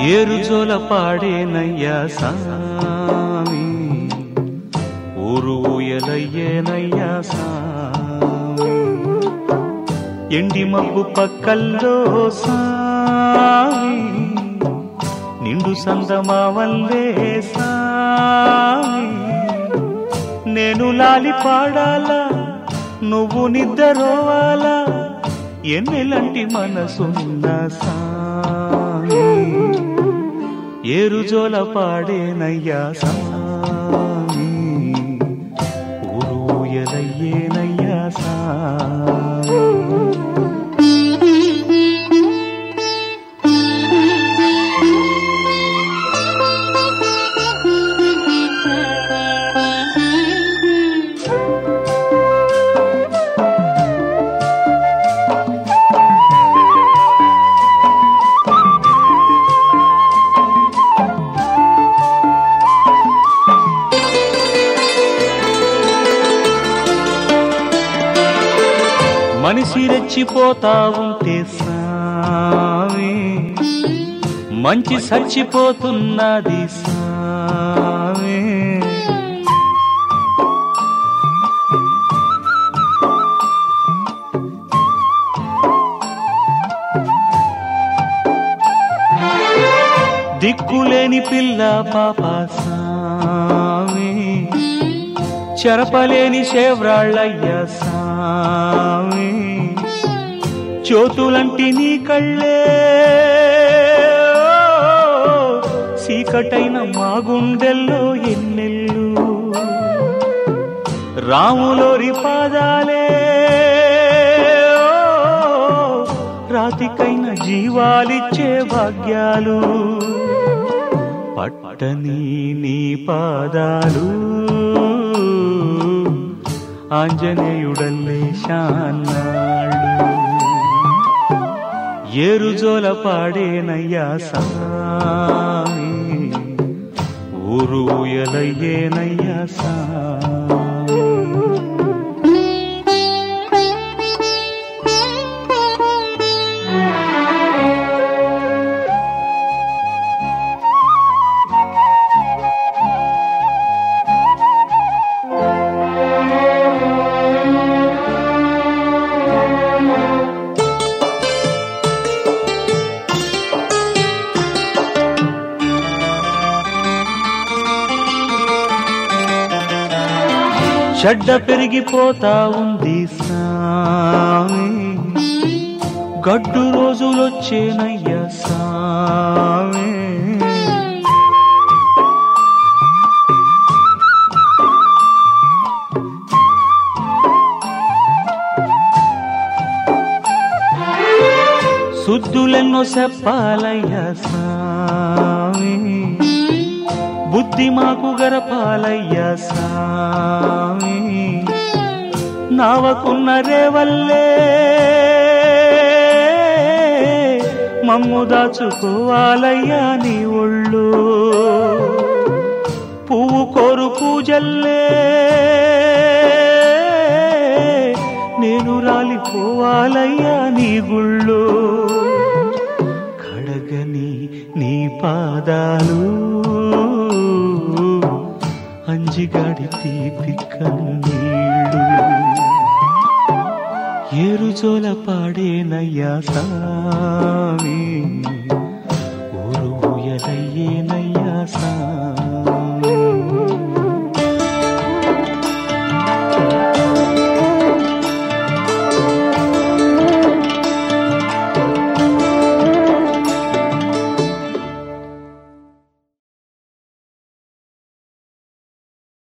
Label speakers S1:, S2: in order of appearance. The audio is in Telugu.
S1: ఏరుజోల పాడేనయ్యా సామి, ఊరు ఊయలయ్యేనయ్యా సామి, ఎండి మబ్బు పక్కల్లో సామి, నిండు సందమావల్లే సామి, నేను లాలి పాడాలా నువ్వు నిద్రపోవాలా, ఎన్నెలంటి మనసున్న సామి, ఏరుజోల పాడేనయ్యా సామి, ఊరు ఊయలయ్యేనయ్యా సామి. మనిషి రెచ్చిపోతా ఉంటే సామి, మంచి చచ్చిపోతున్నది సామి, దిక్కులేని పిల్ల పాప సామి, చెరపలేని శేవ్రాళ్ళయ్య సామి, జ్యోతులంటి నీ కళ్ళే చీకటైన మా గుండెల్లో ఎన్నెల్లు, రాములోరి పాదాలే రాతికైన జీవాలిచ్చే భాగ్యాలు, పట్టని నీ పాదాలు ఆంజనేయుడల్లే శాన్నాడు, ఏరుజోల పాడేనయ్యా సామి, ఊరు ఊయలయ్యేనయ్యా సామి. చెడ్డ పెరిగిపోతా ఉంది సామి, గడ్డు రోజులొచ్చేనయ్యా సామి, సుద్దులెన్నో చెప్పాలయ్యా సామి, బుద్ధి మాకు గరపాలయ్యా సామి, నావకున్న రేవల్లే మమ్ము దాచుకోవాలయ్యా నీ ఒళ్ళు, పువ్వు కోరు పూజల్లే నేను రాలిపోవాలయ్యా నీ గుళ్ళు, కడగని నీ పాదాలు అంజిగాడి తీపి కన్నీళ్ళు, ఏరుజోల పాడేనయ్యా సామి, ఊరు ఊయలయ్యేనయ్యా సామి.